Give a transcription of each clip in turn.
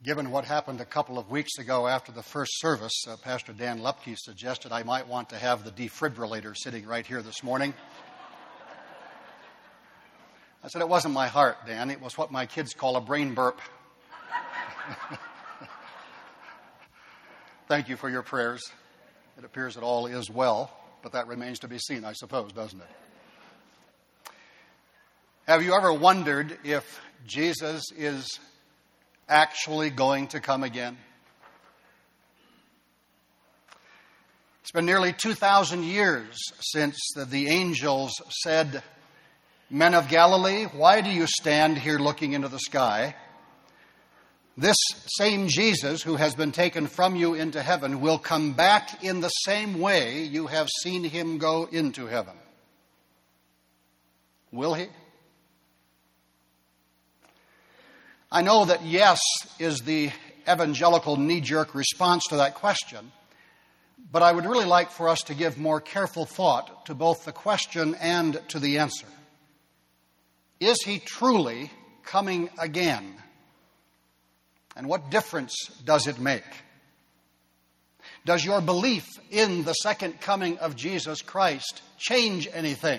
Given what happened a couple of weeks ago after the first service, Pastor Dan Lepke suggested I might want to have the defibrillator sitting right here this morning. I said it wasn't my heart, Dan. It was what my kids call a brain burp. Thank you for your prayers. It appears that all is well, but that remains to be seen, I suppose, doesn't it? Have you ever wondered if Jesus is actually going to come again? It's been nearly 2,000 years since the angels said, "Men of Galilee, why do you stand here looking into the sky? This same Jesus who has been taken from you into heaven will come back in the same way you have seen him go into heaven." Will he? I know that yes is the evangelical knee-jerk response to that question, but I would really like for us to give more careful thought to both the question and to the answer. Is he truly coming again? And what difference does it make? Does your belief in the second coming of Jesus Christ change anything?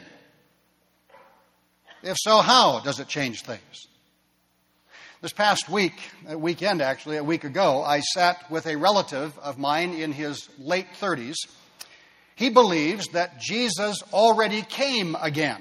If so, how does it change things? This past week, a week ago, I sat with a relative of mine in his late 30s. He believes that Jesus already came again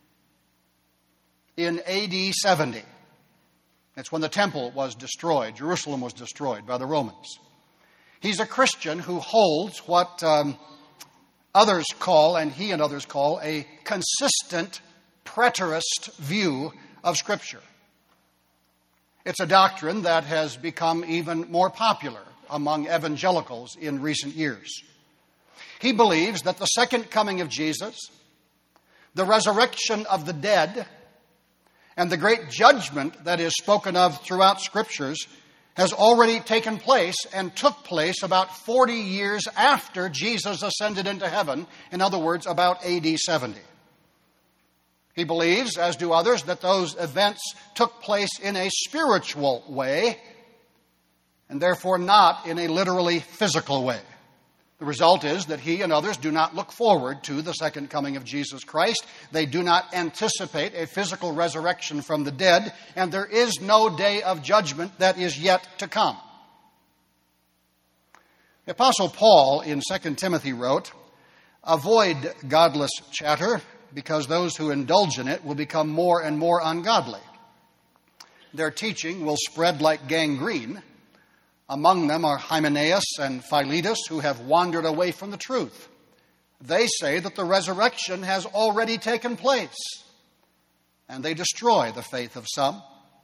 in AD 70. That's when the temple was destroyed. Jerusalem was destroyed by the Romans. He's a Christian who holds what others call, and he and others call, a consistent preterist view of Scripture. It's a doctrine that has become even more popular among evangelicals in recent years. He believes that the second coming of Jesus, the resurrection of the dead, and the great judgment that is spoken of throughout Scriptures has already taken place and took place about 40 years after Jesus ascended into heaven. In other words, about AD 70. He believes, as do others, that those events took place in a spiritual way and therefore not in a literally physical way. The result is that he and others do not look forward to the second coming of Jesus Christ. They do not anticipate a physical resurrection from the dead, and there is no day of judgment that is yet to come. The Apostle Paul in 2 Timothy wrote, "Avoid godless chatter, because those who indulge in it will become more and more ungodly. Their teaching will spread like gangrene. Among them are Hymenaeus and Philetus, who have wandered away from the truth. They say that the resurrection has already taken place, and they destroy the faith of some."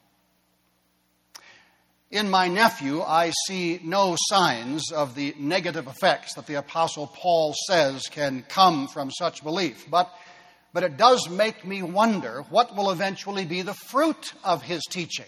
In my nephew, I see no signs of the negative effects that the Apostle Paul says can come from such belief. But it does make me wonder what will eventually be the fruit of his teaching.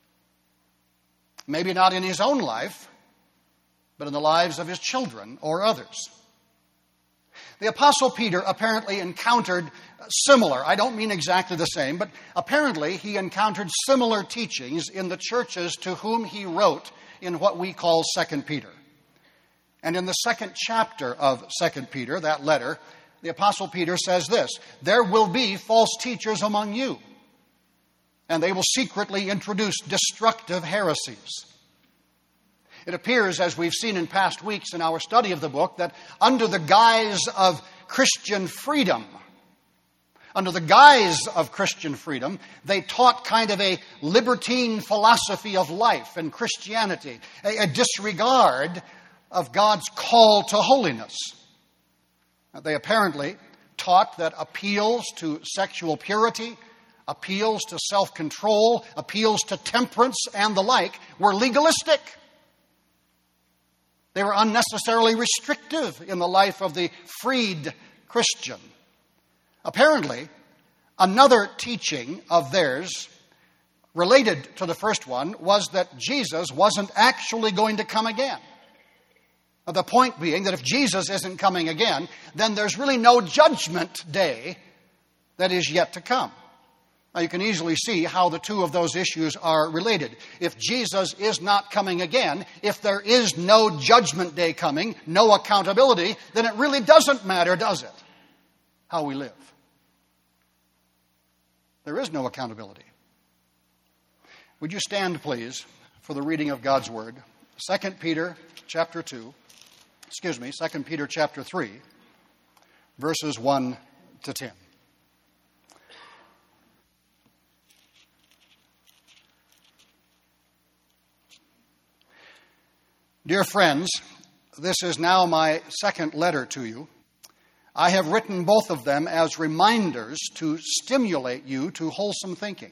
Maybe not in his own life, but in the lives of his children or others. The Apostle Peter apparently encountered similar, I don't mean exactly the same, but apparently he encountered similar teachings in the churches to whom he wrote in what we call 2 Peter. And in the second chapter of 2 Peter, that letter, the Apostle Peter says this: "There will be false teachers among you, and they will secretly introduce destructive heresies." It appears, as we've seen in past weeks in our study of the book, that under the guise of Christian freedom, they taught kind of a libertine philosophy of life and Christianity, a disregard of God's call to holiness. They apparently taught that appeals to sexual purity, appeals to self-control, appeals to temperance, and the like were legalistic. They were unnecessarily restrictive in the life of the freed Christian. Apparently, another teaching of theirs, related to the first one, was that Jesus wasn't actually going to come again. The point being that if Jesus isn't coming again, then there's really no judgment day that is yet to come. Now, you can easily see how the two of those issues are related. If Jesus is not coming again, if there is no judgment day coming, no accountability, then it really doesn't matter, does it, how we live? There is no accountability. Would you stand, please, for the reading of God's Word? 2 Peter chapter 3, verses 1 to 10. Dear friends, this is now my second letter to you. I have written both of them as reminders to stimulate you to wholesome thinking.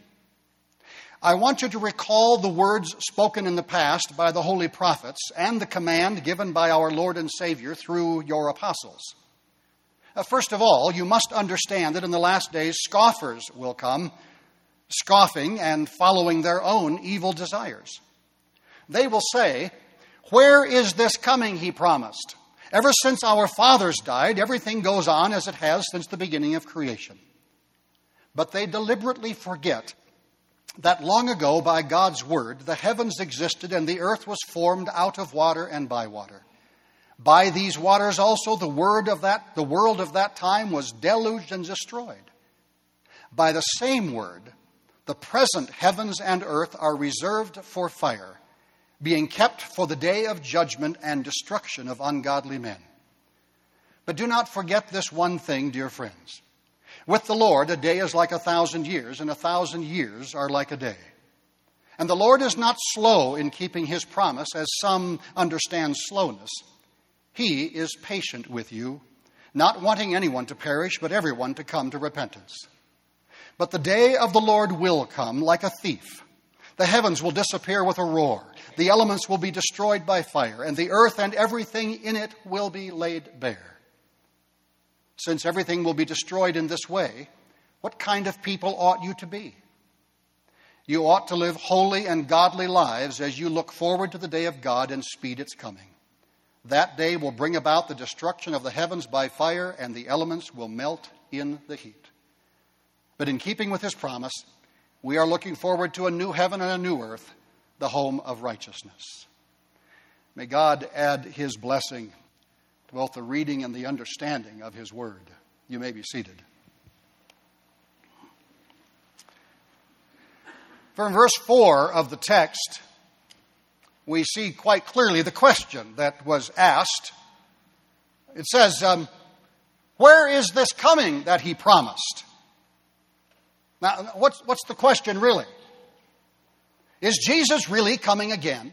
I want you to recall the words spoken in the past by the holy prophets and the command given by our Lord and Savior through your apostles. First of all, you must understand that in the last days scoffers will come, scoffing and following their own evil desires. They will say, "Where is this coming he promised? Ever since our fathers died, everything goes on as it has since the beginning of creation." But they deliberately forget that long ago, by God's word, the heavens existed and the earth was formed out of water and by water. By these waters also the world of that time was deluged and destroyed. By the same word, the present heavens and earth are reserved for fire, being kept for the day of judgment and destruction of ungodly men. But do not forget this one thing, dear friends. With the Lord, a day is like 1,000 years, and 1,000 years are like a day. And the Lord is not slow in keeping his promise, as some understand slowness. He is patient with you, not wanting anyone to perish, but everyone to come to repentance. But the day of the Lord will come like a thief. The heavens will disappear with a roar. The elements will be destroyed by fire, and the earth and everything in it will be laid bare. Since everything will be destroyed in this way, what kind of people ought you to be? You ought to live holy and godly lives as you look forward to the day of God and speed its coming. That day will bring about the destruction of the heavens by fire, and the elements will melt in the heat. But in keeping with his promise, we are looking forward to a new heaven and a new earth, the home of righteousness. May God add his blessing to both the reading and the understanding of his word. You may be seated. From verse 4 of the text, we see quite clearly the question that was asked. It says, where is this coming that he promised? Now, what's the question really? Is Jesus really coming again?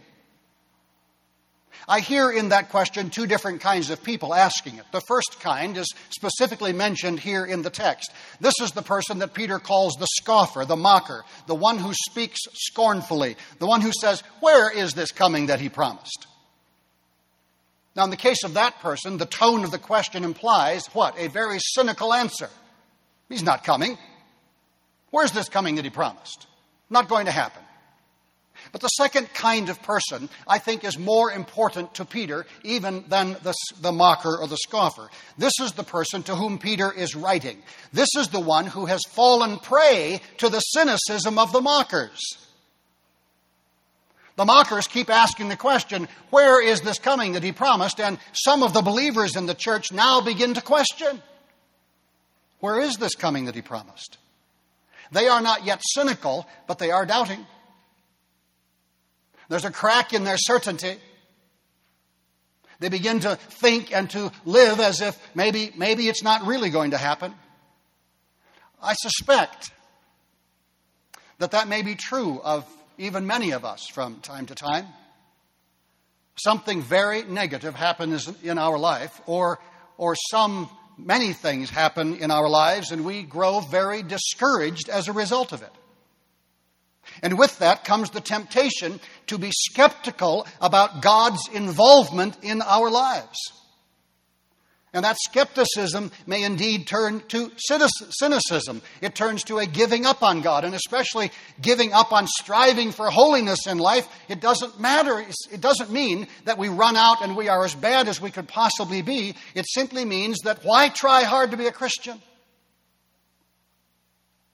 I hear in that question two different kinds of people asking it. The first kind is specifically mentioned here in the text. This is the person that Peter calls the scoffer, the mocker, the one who speaks scornfully, the one who says, where is this coming that he promised? Now, in the case of that person, the tone of the question implies what? A very cynical answer. He's not coming. Where's this coming that he promised? Not going to happen. But the second kind of person, I think, is more important to Peter even than the mocker or the scoffer. This is the person to whom Peter is writing. This is the one who has fallen prey to the cynicism of the mockers. The mockers keep asking the question, where is this coming that he promised? And some of the believers in the church now begin to question, where is this coming that he promised? They are not yet cynical, but they are doubting. There's a crack in their certainty. They begin to think and to live as if maybe it's not really going to happen. I suspect that may be true of even many of us from time to time. Something very negative happens in our life, or many things happen in our lives, and we grow very discouraged as a result of it. And with that comes the temptation to be skeptical about God's involvement in our lives. And that skepticism may indeed turn to cynicism. It turns to a giving up on God, and especially giving up on striving for holiness in life. It doesn't matter. It doesn't mean that we run out and we are as bad as we could possibly be. It simply means that why try hard to be a Christian?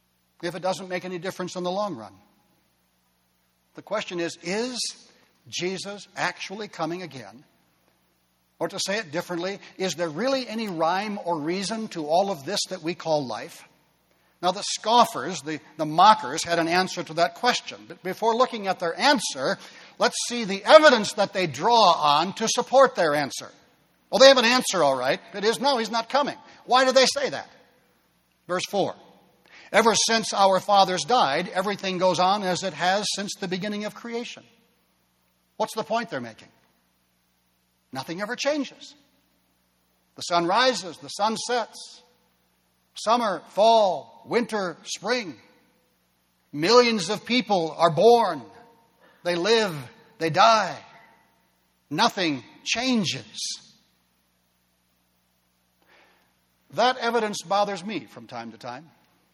if it doesn't make any difference in the long run? The question is Jesus actually coming again? Or to say it differently, is there really any rhyme or reason to all of this that we call life? Now, the scoffers, the mockers, had an answer to that question. But before looking at their answer, let's see the evidence that they draw on to support their answer. Well, they have an answer, all right. It is, no, he's not coming. Why do they say that? Verse 4. Ever since our fathers died, everything goes on as it has since the beginning of creation. What's the point they're making? Nothing ever changes. The sun rises, the sun sets. Summer, fall, winter, spring. Millions of people are born. They live, they die. Nothing changes. That evidence bothers me from time to time.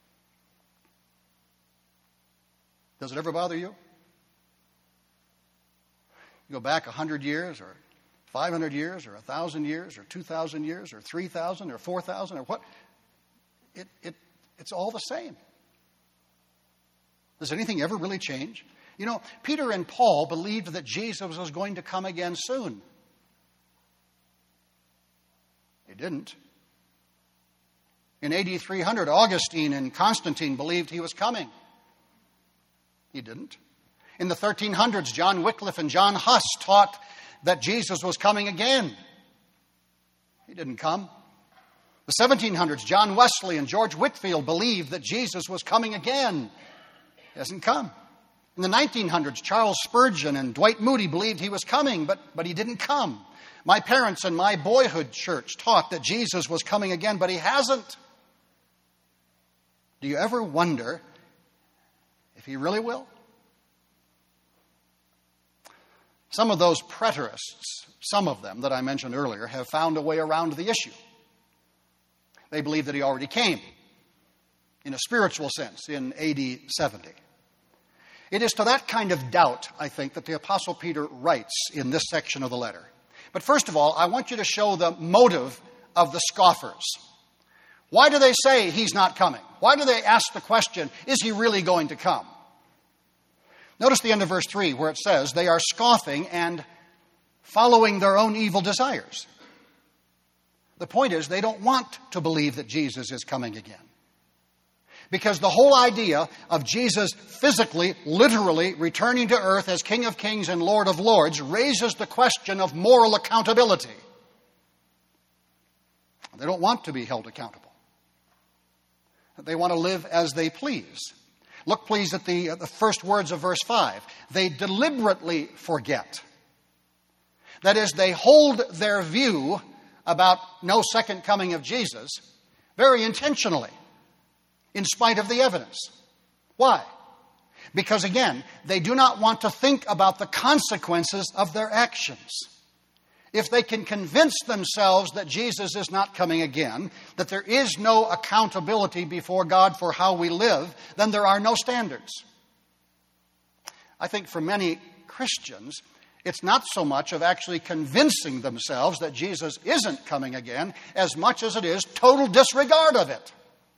Does it ever bother you? You go back 100 years or 500 years or 1,000 years or 2,000 years or 3,000 or 4,000 or what? It's all the same. Does anything ever really change? You know, Peter and Paul believed that Jesus was going to come again soon. He didn't. In AD 300, Augustine and Constantine believed he was coming. He didn't. In the 1300s, John Wycliffe and John Huss taught that Jesus was coming again. He didn't come. The 1700s, John Wesley and George Whitefield believed that Jesus was coming again. He hasn't come. In the 1900s, Charles Spurgeon and Dwight Moody believed he was coming, but he didn't come. My parents and my boyhood church taught that Jesus was coming again, but he hasn't. Do you ever wonder if he really will? Some of those preterists, some of them that I mentioned earlier, have found a way around the issue. They believe that he already came, in a spiritual sense, in AD 70. It is to that kind of doubt, I think, that the Apostle Peter writes in this section of the letter. But first of all, I want you to show the motive of the scoffers. Why do they say he's not coming? Why do they ask the question, is he really going to come? Notice the end of verse 3 where it says, they are scoffing and following their own evil desires. The point is, they don't want to believe that Jesus is coming again. Because the whole idea of Jesus physically, literally returning to earth as King of Kings and Lord of Lords raises the question of moral accountability. They don't want to be held accountable. They want to live as they please. Look, please, at the first words of verse 5. They deliberately forget. That is, they hold their view about no second coming of Jesus very intentionally, in spite of the evidence. Why? Because, again, they do not want to think about the consequences of their actions. If they can convince themselves that Jesus is not coming again, that there is no accountability before God for how we live, then there are no standards. I think for many Christians, it's not so much of actually convincing themselves that Jesus isn't coming again, as much as it is total disregard of it.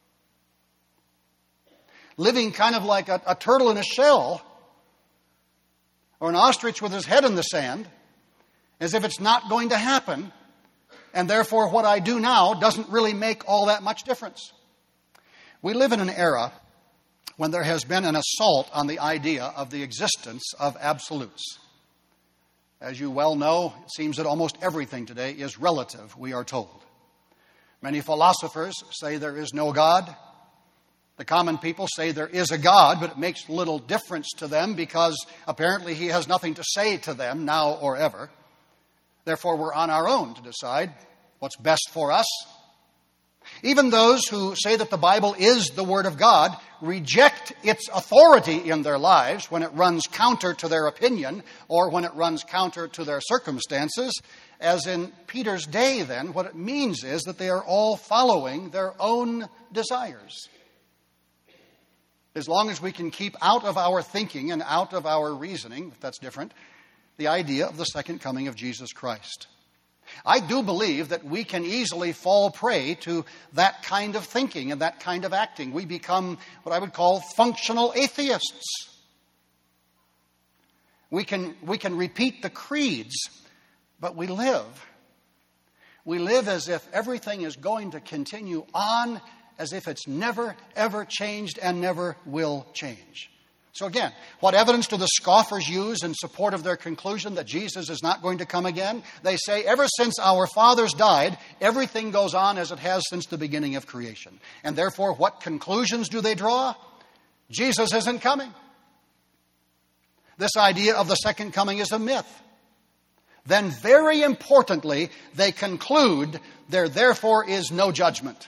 Living kind of like a turtle in a shell, or an ostrich with his head in the sand, as if it's not going to happen, and therefore what I do now doesn't really make all that much difference. We live in an era when there has been an assault on the idea of the existence of absolutes. As you well know, it seems that almost everything today is relative, we are told. Many philosophers say there is no God. The common people say there is a God, but it makes little difference to them because apparently he has nothing to say to them now or ever. Therefore, we're on our own to decide what's best for us. Even those who say that the Bible is the Word of God reject its authority in their lives when it runs counter to their opinion or when it runs counter to their circumstances. As in Peter's day, then, what it means is that they are all following their own desires. As long as we can keep out of our thinking and out of our reasoning, if that's different, the idea of the second coming of Jesus Christ. I do believe that we can easily fall prey to that kind of thinking and that kind of acting. We become what I would call functional atheists. We can repeat the creeds, but we live. We live as if everything is going to continue on, as if it's never, ever changed and never will change. So again, what evidence do the scoffers use in support of their conclusion that Jesus is not going to come again? They say, ever since our fathers died, everything goes on as it has since the beginning of creation. And therefore, what conclusions do they draw? Jesus isn't coming. This idea of the second coming is a myth. Then, very importantly, they conclude there therefore is no judgment.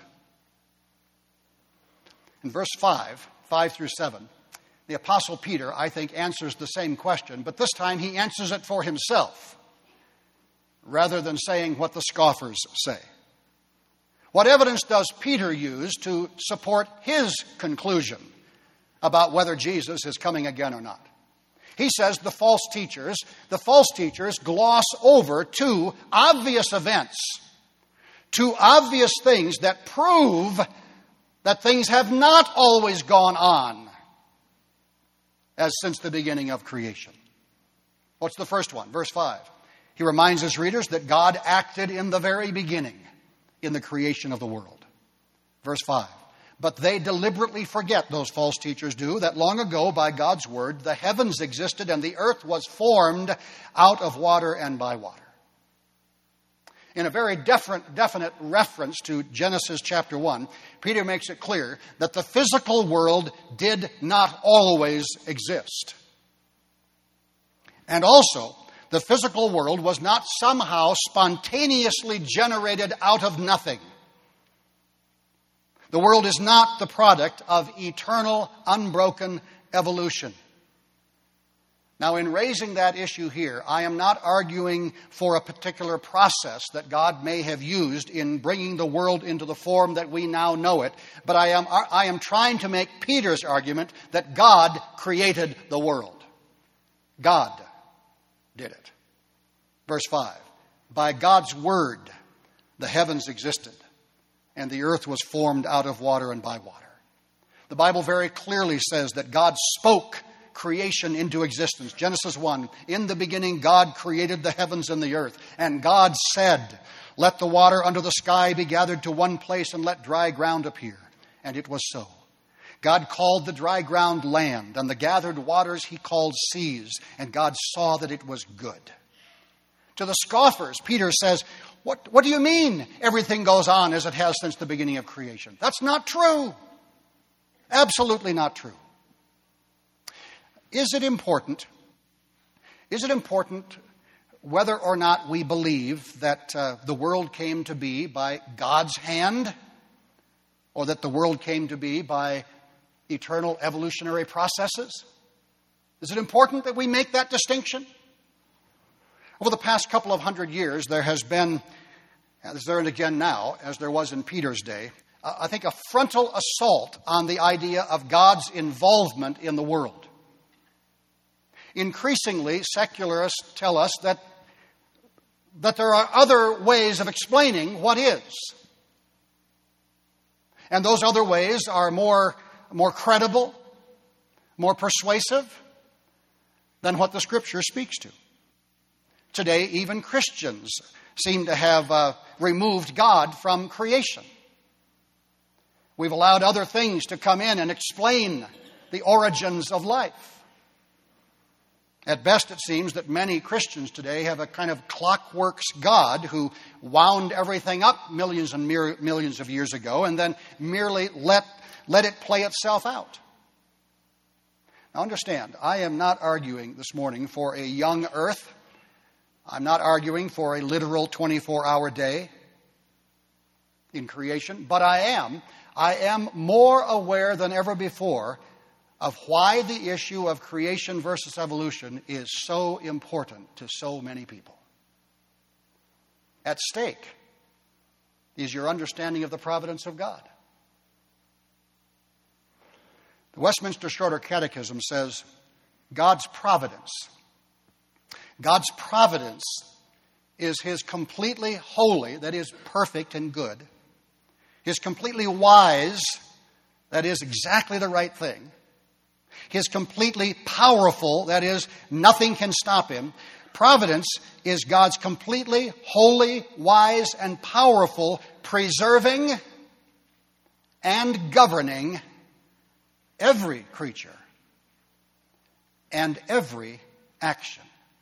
In verse 5 through 7, the Apostle Peter, I think, answers the same question, but this time he answers it for himself, rather than saying what the scoffers say. What evidence does Peter use to support his conclusion about whether Jesus is coming again or not? He says the false teachers gloss over two obvious events, two obvious things that prove that things have not always gone on as since the beginning of creation. What's the first one? Verse 5. He reminds his readers that God acted in the very beginning in the creation of the world. Verse 5. But they deliberately forget, those false teachers do, that long ago by God's word the heavens existed and the earth was formed out of water and by water. In a very definite reference to Genesis chapter 1, Peter makes it clear that the physical world did not always exist. And also, the physical world was not somehow spontaneously generated out of nothing. The world is not the product of eternal, unbroken evolution. Now, in raising that issue here, I am not arguing for a particular process that God may have used in bringing the world into the form that we now know it, but I am trying to make Peter's argument that God created the world. God did it. Verse 5, by God's word the heavens existed, and the earth was formed out of water and by water. The Bible very clearly says that God spoke creation into existence. Genesis 1, in the beginning God created the heavens and the earth. And God said, let the water under the sky be gathered to one place and let dry ground appear. And it was so. God called the dry ground land, and the gathered waters he called seas. And God saw that it was good. To the scoffers, Peter says, what do you mean everything goes on as it has since the beginning of creation? That's not true. Absolutely not true. Is it important whether or not we believe that the world came to be by God's hand, or that the world came to be by eternal evolutionary processes? Is it important that we make that distinction? Over the past couple of hundred years, there has been, as there and again now, as there was in Peter's day, I think a frontal assault on the idea of God's involvement in the world. Increasingly, secularists tell us that there are other ways of explaining what is. And those other ways are more credible, more persuasive than what the Scripture speaks to. Today, even Christians seem to have removed God from creation. We've allowed other things to come in and explain the origins of life. At best, it seems that many Christians today have a kind of clockworks God who wound everything up millions and millions of years ago and then merely let it play itself out. Now understand, I am not arguing this morning for a young earth. I'm not arguing for a literal 24-hour day in creation, but I am more aware than ever before of why the issue of creation versus evolution is so important to so many people. At stake is your understanding of the providence of God. The Westminster Shorter Catechism says, God's providence is His completely holy, that is perfect and good, His completely wise, that is exactly the right thing, His completely powerful, that is nothing can stop Him. Providence is God's completely holy, wise, and powerful preserving and governing every creature and every action.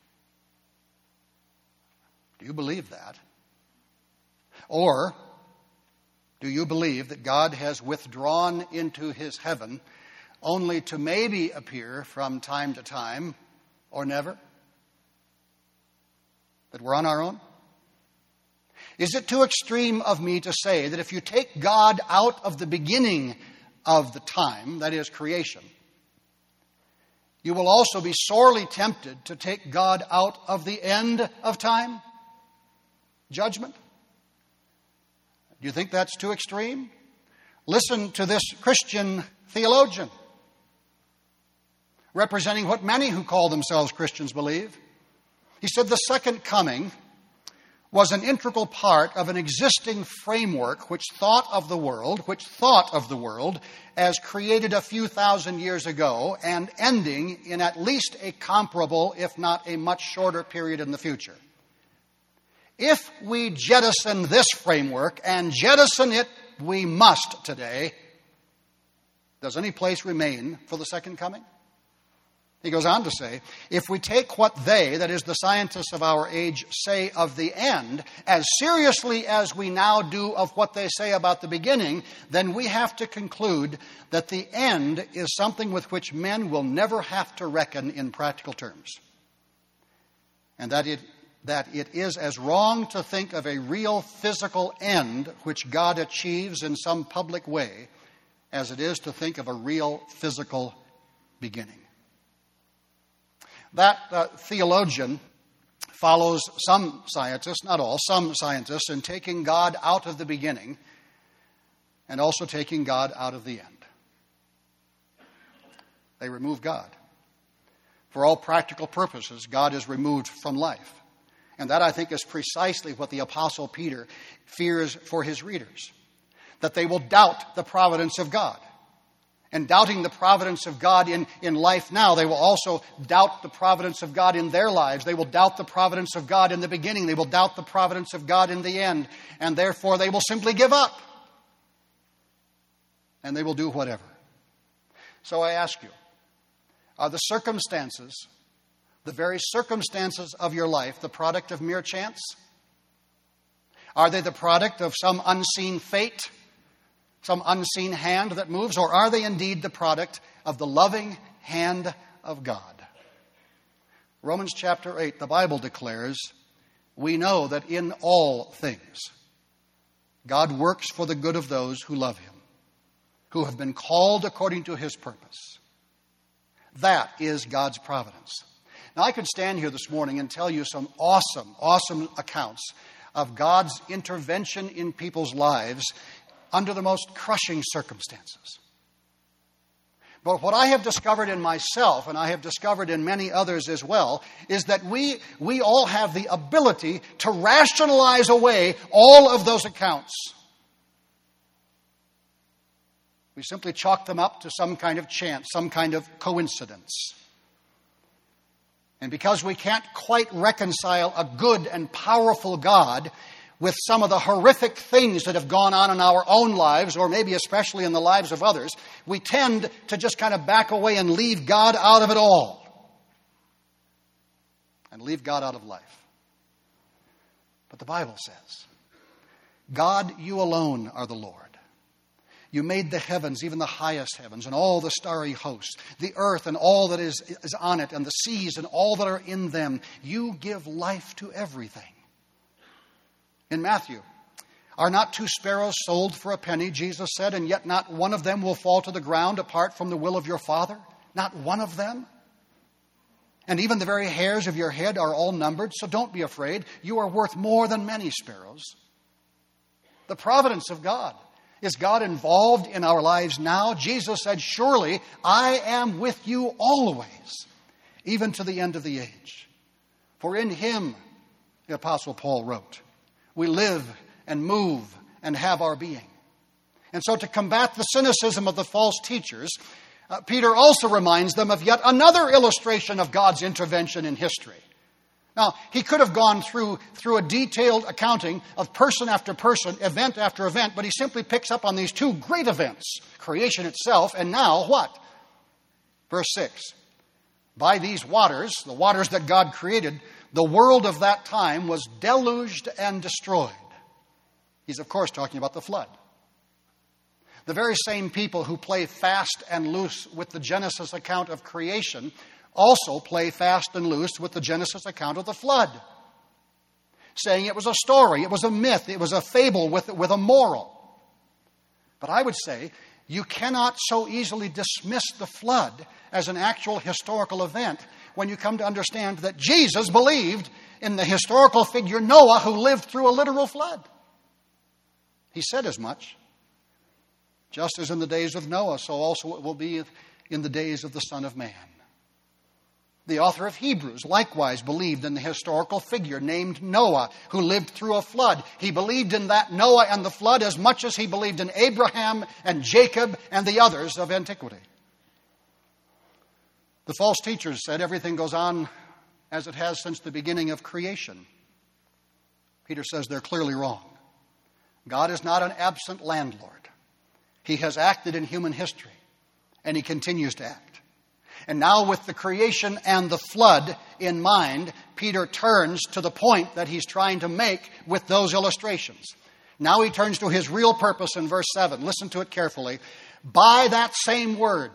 Do you believe that? Or do you believe that God has withdrawn into His heaven only to maybe appear from time to time or never? That we're on our own? Is it too extreme of me to say that if you take God out of the beginning of the time, that is creation, you will also be sorely tempted to take God out of the end of time, judgment? Do you think that's too extreme? Listen to this Christian theologian, representing what many who call themselves Christians believe. He said the second coming was an integral part of an existing framework which thought of the world as created a few thousand years ago and ending in at least a comparable, if not a much shorter period in the future. If we jettison this framework, and jettison it we must today, does any place remain for the second coming? He goes on to say, if we take what they, that is the scientists of our age, say of the end, as seriously as we now do of what they say about the beginning, then we have to conclude that the end is something with which men will never have to reckon in practical terms. And that it is as wrong to think of a real physical end which God achieves in some public way as it is to think of a real physical beginning. That theologian follows some scientists, not all, some scientists, in taking God out of the beginning and also taking God out of the end. They remove God. For all practical purposes, God is removed from life. And that, I think, is precisely what the Apostle Peter fears for his readers, that they will doubt the providence of God. And doubting the providence of God in life now, they will also doubt the providence of God in their lives. They will doubt the providence of God in the beginning. They will doubt the providence of God in the end. And therefore, they will simply give up. And they will do whatever. So I ask you, are the circumstances, the very circumstances of your life, the product of mere chance? Are they the product of some unseen fate? Some unseen hand that moves, or are they indeed the product of the loving hand of God? Romans chapter 8, the Bible declares, we know that in all things God works for the good of those who love Him, who have been called according to His purpose. That is God's providence. Now, I could stand here this morning and tell you some awesome accounts of God's intervention in people's lives under the most crushing circumstances. But what I have discovered in myself, and I have discovered in many others as well, is that we all have the ability to rationalize away all of those accounts. We simply chalk them up to some kind of chance, some kind of coincidence. And because we can't quite reconcile a good and powerful God with some of the horrific things that have gone on in our own lives, or maybe especially in the lives of others, we tend to just kind of back away and leave God out of it all. And leave God out of life. But the Bible says, God, you alone are the Lord. You made the heavens, even the highest heavens, and all the starry hosts, the earth and all that is on it, and the seas and all that are in them. You give life to everything. In Matthew, are not 2 sparrows sold for a penny, Jesus said, and yet not one of them will fall to the ground apart from the will of your Father? Not one of them? And even the very hairs of your head are all numbered, so don't be afraid. You are worth more than many sparrows. The providence of God. Is God involved in our lives now? Jesus said, surely I am with you always, even to the end of the age. For in Him the Apostle Paul wrote. We live and move and have our being. And so to combat the cynicism of the false teachers, Peter also reminds them of yet another illustration of God's intervention in history. Now, he could have gone through a detailed accounting of person after person, event after event, but he simply picks up on these two great events, creation itself, and now what? Verse 6. By these waters, the waters that God created, the world of that time was deluged and destroyed. He's, of course, talking about the flood. The very same people who play fast and loose with the Genesis account of creation also play fast and loose with the Genesis account of the flood, saying it was a story, it was a myth, it was a fable with a moral. But I would say you cannot so easily dismiss the flood as an actual historical event when you come to understand that Jesus believed in the historical figure Noah, who lived through a literal flood. He said as much. Just as in the days of Noah, so also it will be in the days of the Son of Man. The author of Hebrews likewise believed in the historical figure named Noah, who lived through a flood. He believed in that Noah and the flood as much as he believed in Abraham and Jacob and the others of antiquity. The false teachers said everything goes on as it has since the beginning of creation. Peter says they're clearly wrong. God is not an absent landlord. He has acted in human history, and he continues to act. And now with the creation and the flood in mind, Peter turns to the point that he's trying to make with those illustrations. Now he turns to his real purpose in verse 7. Listen to it carefully. By that same word,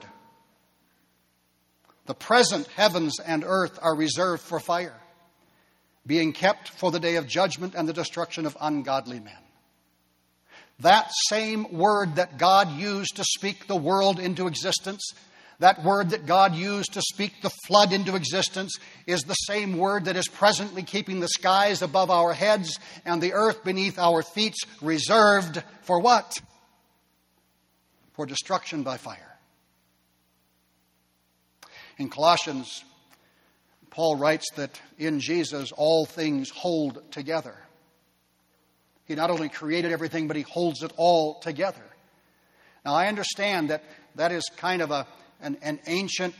the present heavens and earth are reserved for fire, being kept for the day of judgment and the destruction of ungodly men. That same word that God used to speak the world into existence, that word that God used to speak the flood into existence, is the same word that is presently keeping the skies above our heads and the earth beneath our feet reserved for what? For destruction by fire. In Colossians, Paul writes that in Jesus all things hold together. He not only created everything, but he holds it all together. Now, I understand that is kind of an ancient,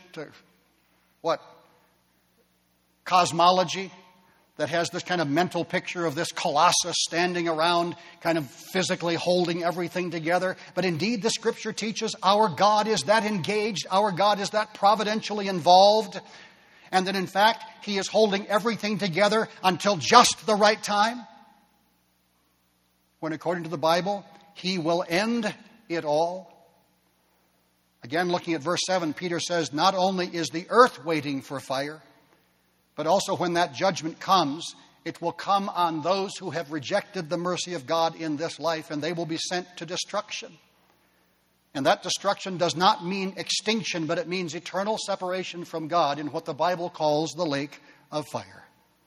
cosmology that has this kind of mental picture of this colossus standing around, kind of physically holding everything together. But indeed, the Scripture teaches our God is that engaged, our God is that providentially involved, and that in fact, he is holding everything together until just the right time, when according to the Bible, he will end it all. Again, looking at verse 7, Peter says, not only is the earth waiting for fire, but also when that judgment comes, it will come on those who have rejected the mercy of God in this life, and they will be sent to destruction. And that destruction does not mean extinction, but it means eternal separation from God in what the Bible calls the lake of fire.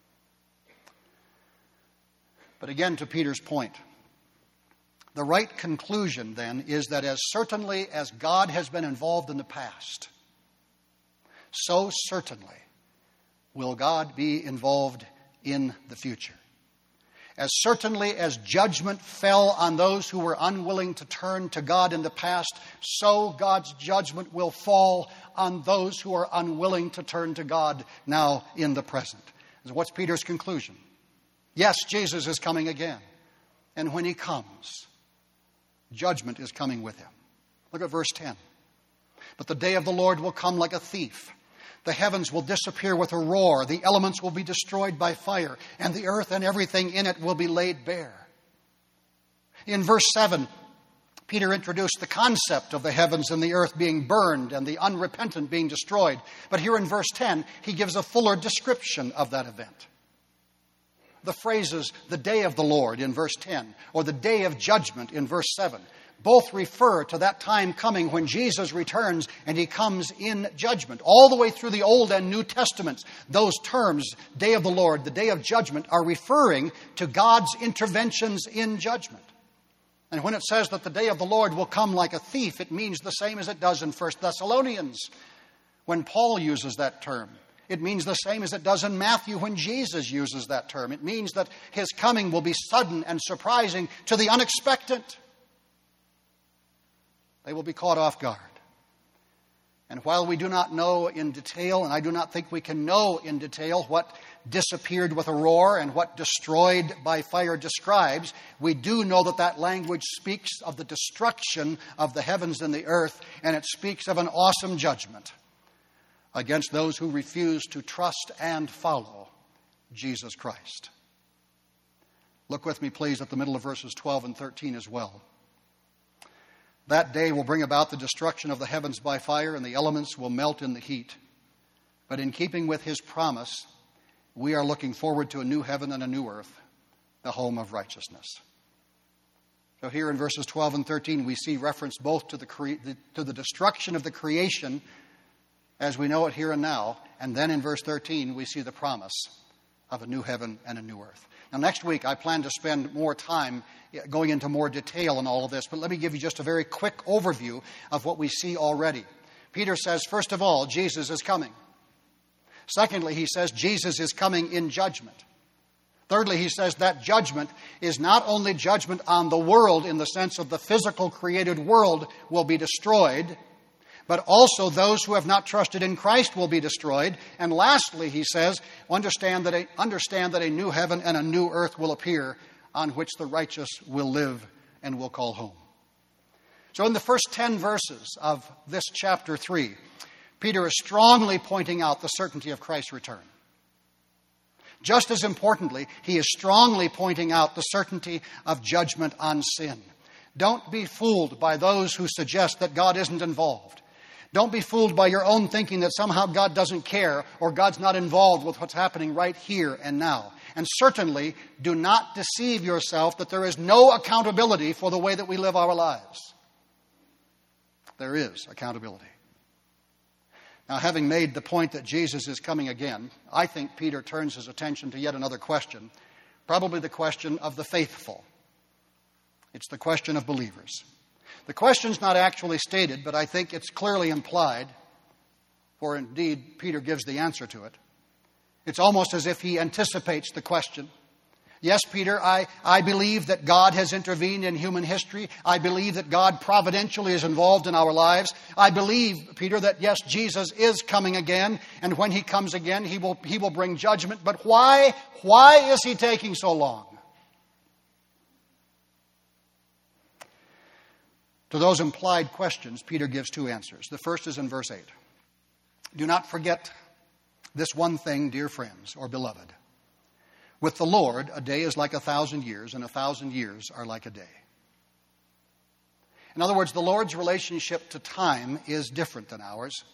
But again, to Peter's point, the right conclusion, then, is that as certainly as God has been involved in the past, so certainly will God be involved in the future. As certainly as judgment fell on those who were unwilling to turn to God in the past, so God's judgment will fall on those who are unwilling to turn to God now in the present. So what's Peter's conclusion? Yes, Jesus is coming again. And when he comes, judgment is coming with him. Look at verse 10. But the day of the Lord will come like a thief. The heavens will disappear with a roar. The elements will be destroyed by fire. And the earth and everything in it will be laid bare. In verse 7, Peter introduced the concept of the heavens and the earth being burned and the unrepentant being destroyed. But here in verse 10, he gives a fuller description of that event. The phrases, the day of the Lord in verse 10, or the day of judgment in verse 7, both refer to that time coming when Jesus returns and he comes in judgment. All the way through the Old and New Testaments, those terms, day of the Lord, the day of judgment, are referring to God's interventions in judgment. And when it says that the day of the Lord will come like a thief, it means the same as it does in 1 Thessalonians when Paul uses that term. It means the same as it does in Matthew when Jesus uses that term. It means that his coming will be sudden and surprising to the unexpected. They will be caught off guard. And while we do not know in detail, and I do not think we can know in detail what disappeared with a roar and what destroyed by fire describes, we do know that that language speaks of the destruction of the heavens and the earth, and it speaks of an awesome judgment against those who refuse to trust and follow Jesus Christ. Look with me, please, at the middle of verses 12 and 13 as well. That day will bring about the destruction of the heavens by fire, and the elements will melt in the heat. But in keeping with his promise, we are looking forward to a new heaven and a new earth, the home of righteousness. So here in verses 12 and 13, we see reference both to the destruction of the creation as we know it here and now, and then in verse 13, we see the promise of a new heaven and a new earth. Now, next week, I plan to spend more time going into more detail on all of this, but let me give you just a very quick overview of what we see already. Peter says, first of all, Jesus is coming. Secondly, he says Jesus is coming in judgment. Thirdly, he says that judgment is not only judgment on the world in the sense of the physical created world will be destroyed, but also those who have not trusted in Christ will be destroyed. And lastly, he says, understand that a new heaven and a new earth will appear on which the righteous will live and will call home. So in the first 10 verses of this chapter 3, Peter is strongly pointing out the certainty of Christ's return. Just as importantly, he is strongly pointing out the certainty of judgment on sin. Don't be fooled by those who suggest that God isn't involved. Don't be fooled by your own thinking that somehow God doesn't care or God's not involved with what's happening right here and now. And certainly, do not deceive yourself that there is no accountability for the way that we live our lives. There is accountability. Now, having made the point that Jesus is coming again, I think Peter turns his attention to yet another question, probably the question of the faithful. It's the question of believers. The question's not actually stated, but I think it's clearly implied, for indeed Peter gives the answer to it. It's almost as if he anticipates the question. Yes, Peter, I believe that God has intervened in human history. I believe that God providentially is involved in our lives. I believe, Peter, that yes, Jesus is coming again, and when he comes again, he will bring judgment. But why? Why is he taking so long? To those implied questions, Peter gives two answers. The first is in verse 8. Do not forget this one thing, dear friends, or beloved. With the Lord, a day is like 1,000 years, and 1,000 years are like a day. In other words, the Lord's relationship to time is different than ours.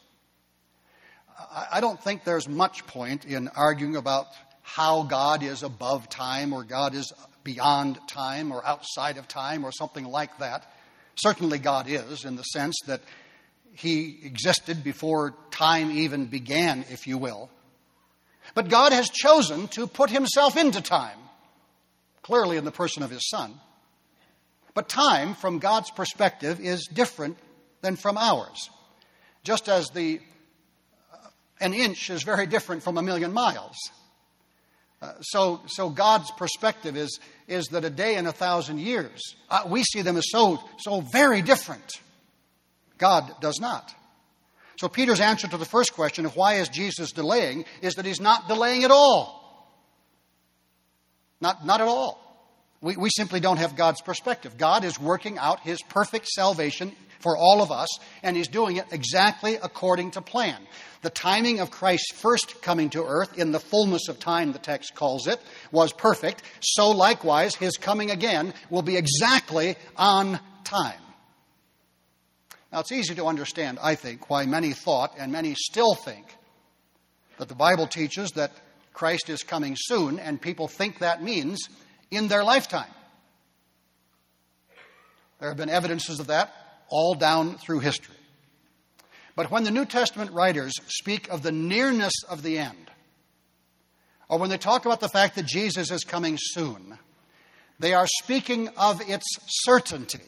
I don't think there's much point in arguing about how God is above time, or God is beyond time, or outside of time, or something like that. Certainly God is, in the sense that he existed before time even began, if you will. But God has chosen to put himself into time, clearly in the person of his Son. But time, from God's perspective, is different than from ours. Just as an inch is very different from 1,000,000 miles. So God's perspective is that a day and 1,000 years, we see them as so very different. God does not. So Peter's answer to the first question of why is Jesus delaying is that he's not delaying at all. Not at all. We simply don't have God's perspective. God is working out his perfect salvation for all of us, and he's doing it exactly according to plan. The timing of Christ's first coming to earth, in the fullness of time, the text calls it, was perfect. So likewise, his coming again will be exactly on time. Now, it's easy to understand, I think, why many thought, and many still think, that the Bible teaches that Christ is coming soon, and people think that means in their lifetime. There have been evidences of that all down through history. But when the New Testament writers speak of the nearness of the end, or when they talk about the fact that Jesus is coming soon, they are speaking of its certainty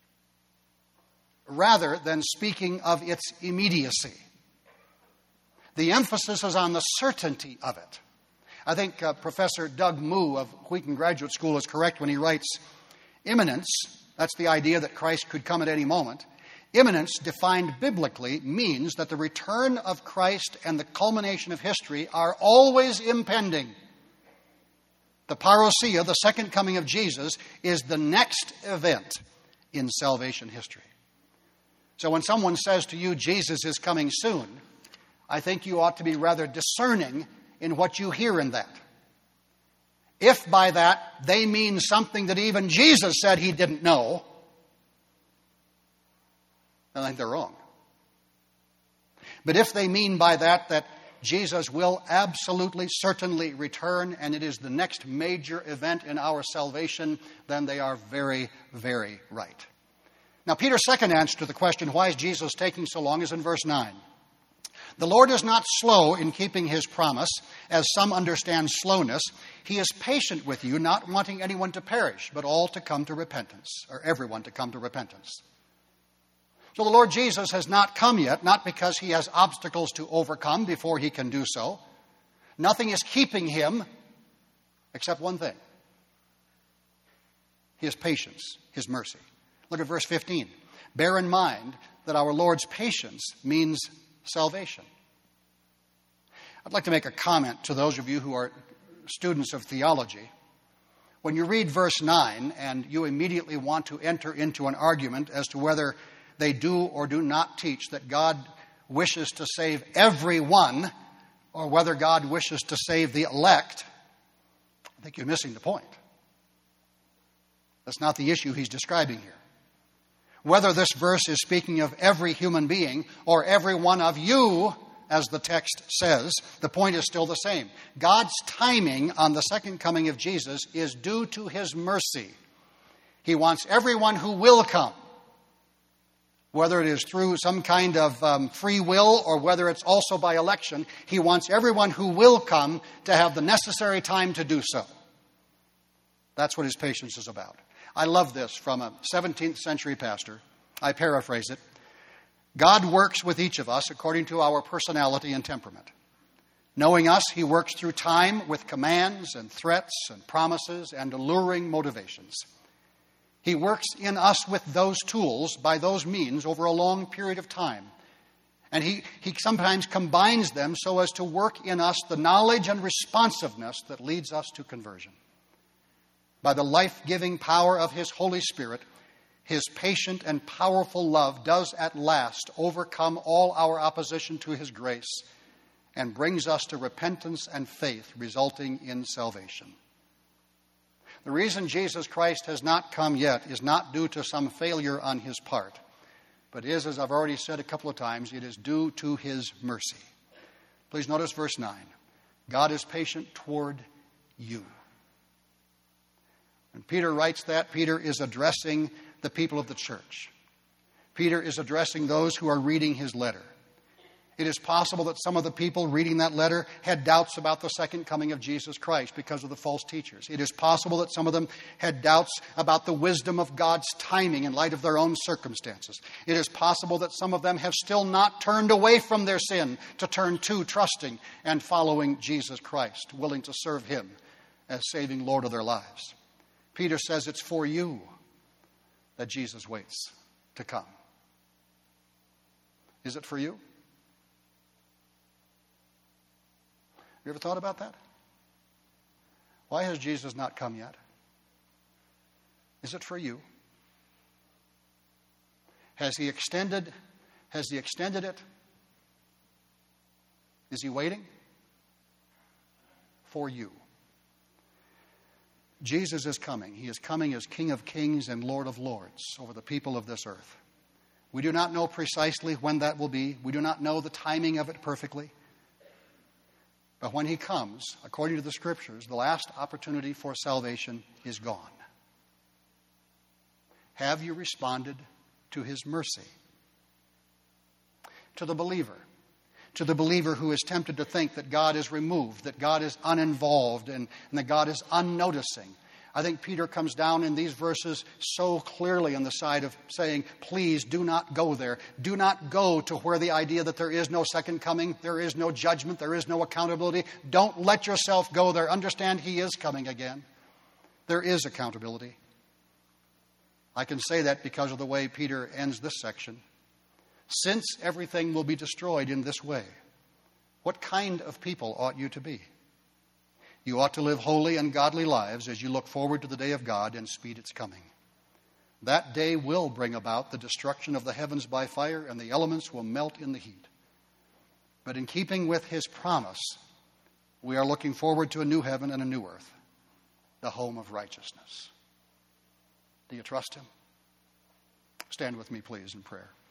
rather than speaking of its immediacy. The emphasis is on the certainty of it. I think Professor Doug Moo of Wheaton Graduate School is correct when he writes, imminence, that's the idea that Christ could come at any moment. Imminence, defined biblically, means that the return of Christ and the culmination of history are always impending. The parousia, the second coming of Jesus, is the next event in salvation history. So when someone says to you, Jesus is coming soon, I think you ought to be rather discerning in what you hear in that. If by that they mean something that even Jesus said he didn't know, then I think they're wrong. But if they mean by that Jesus will absolutely, certainly return, and it is the next major event in our salvation, then they are very, very right. Now, Peter's second answer to the question, why is Jesus taking so long, is in verse 9. The Lord is not slow in keeping his promise, as some understand slowness. He is patient with you, not wanting anyone to perish, but all to come to repentance, or everyone to come to repentance. So the Lord Jesus has not come yet, not because he has obstacles to overcome before he can do so. Nothing is keeping him except one thing: his patience, his mercy. Look at verse 15. Bear in mind that our Lord's patience means salvation. I'd like to make a comment to those of you who are students of theology. When you read verse 9 and you immediately want to enter into an argument as to whether they do or do not teach that God wishes to save everyone or whether God wishes to save the elect, I think you're missing the point. That's not the issue he's describing here. Whether this verse is speaking of every human being or every one of you, as the text says, the point is still the same. God's timing on the second coming of Jesus is due to his mercy. He wants everyone who will come, whether it is through some kind of free will or whether it's also by election, he wants everyone who will come to have the necessary time to do so. That's what his patience is about. I love this from a 17th century pastor. I paraphrase it. God works with each of us according to our personality and temperament. Knowing us, he works through time with commands and threats and promises and alluring motivations. He works in us with those tools, by those means, over a long period of time. And he sometimes combines them so as to work in us the knowledge and responsiveness that leads us to conversion. By the life-giving power of his Holy Spirit, his patient and powerful love does at last overcome all our opposition to his grace and brings us to repentance and faith, resulting in salvation. The reason Jesus Christ has not come yet is not due to some failure on his part, but is, as I've already said a couple of times, it is due to his mercy. Please notice verse 9. God is patient toward you. When Peter writes that, Peter is addressing the people of the church. Peter is addressing those who are reading his letter. It is possible that some of the people reading that letter had doubts about the second coming of Jesus Christ because of the false teachers. It is possible that some of them had doubts about the wisdom of God's timing in light of their own circumstances. It is possible that some of them have still not turned away from their sin to turn to trusting and following Jesus Christ, willing to serve him as saving Lord of their lives. Peter says it's for you that Jesus waits to come. Is it for you? You ever thought about that? Why has Jesus not come yet? Is it for you? Has he extended it? Is he waiting? For you. Jesus is coming. He is coming as King of Kings and Lord of Lords over the people of this earth. We do not know precisely when that will be. We do not know the timing of it perfectly. But when he comes, according to the Scriptures, the last opportunity for salvation is gone. Have you responded to his mercy? To the believer who is tempted to think that God is removed, that God is uninvolved, and that God is unnoticing, I think Peter comes down in these verses so clearly on the side of saying, please do not go there. Do not go to where the idea that there is no second coming, there is no judgment, there is no accountability. Don't let yourself go there. Understand He is coming again. There is accountability. I can say that because of the way Peter ends this section. Since everything will be destroyed in this way, what kind of people ought you to be? You ought to live holy and godly lives as you look forward to the day of God and speed its coming. That day will bring about the destruction of the heavens by fire, and the elements will melt in the heat. But in keeping with His promise, we are looking forward to a new heaven and a new earth, the home of righteousness. Do you trust Him? Stand with me, please, in prayer.